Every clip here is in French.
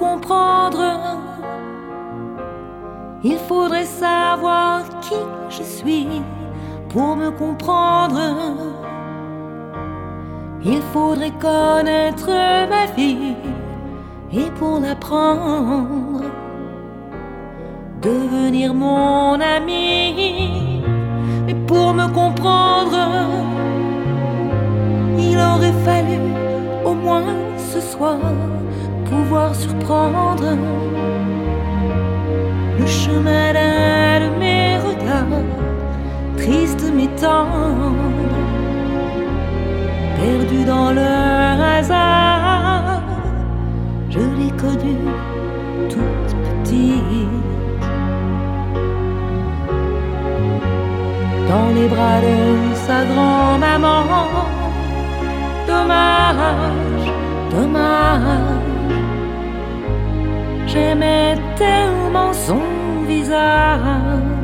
comprendre, il faudrait savoir qui je suis. Pour me comprendre, il faudrait connaître ma vie. Et pour l'apprendre, devenir mon ami. Mais pour me comprendre, il aurait fallu au moins ce soir pouvoir surprendre le chemin d'un de mes regards, triste mais tendre, perdu dans le hasard. Je l'ai connue toute petite, dans les bras de sa grand-maman. Dommage, dommage, j'aimais tellement son visage.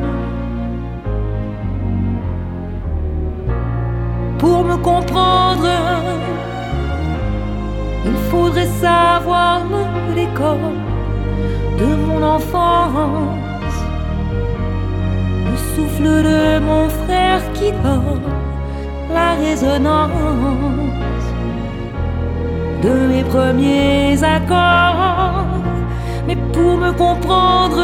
Pour me comprendre, il faudrait savoir le décor de mon enfance, le souffle de mon frère qui dort, la résonance de mes premiers accords. Mais pour me comprendre,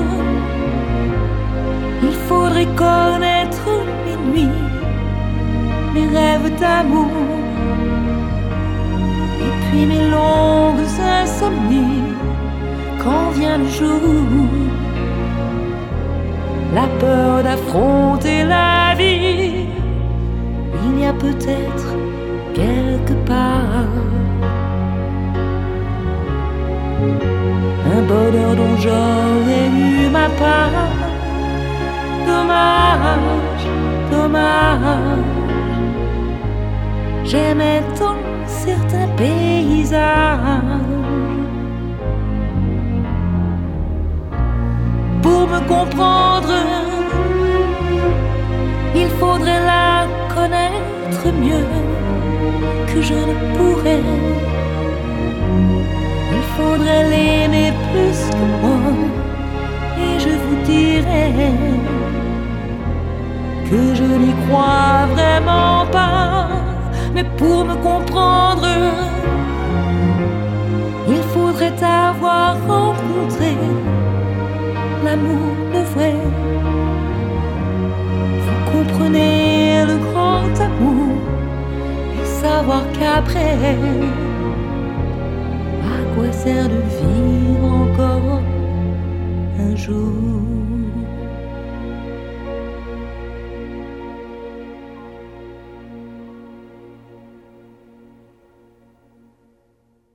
il faudrait connaître mes nuits, mes rêves d'amour, et puis mes longues insomnies. Quand vient le jour, la peur d'affronter la vie, il y a peut-être quelque part un bonheur dont j'aurais eu ma part. Dommage, dommage, j'aimais tant certains paysages. Pour me comprendre, il faudrait la connaître mieux que je ne pourrais. Il faudrait l'aimer plus que moi, et je vous dirais que je n'y crois vraiment pas. Mais pour me comprendre, il faudrait avoir rencontré l'amour, le vrai. Vous comprenez le grand amour et savoir qu'après